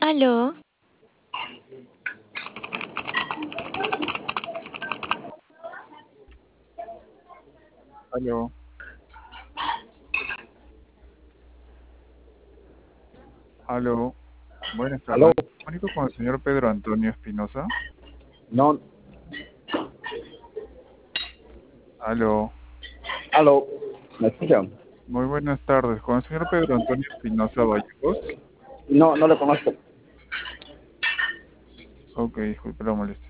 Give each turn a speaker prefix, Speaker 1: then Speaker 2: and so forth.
Speaker 1: Aló,
Speaker 2: Aló, aló, buenas
Speaker 3: Aló,
Speaker 2: tardes. Comunico con el señor Pedro Antonio Espinosa.
Speaker 3: no,
Speaker 2: Aló,
Speaker 3: aló, ¿me escuchan?
Speaker 2: muy buenas tardes. Con el señor Pedro Antonio Espinosa Vallejos.
Speaker 3: No, no le conozco.
Speaker 2: Ok, disculpe la molestia.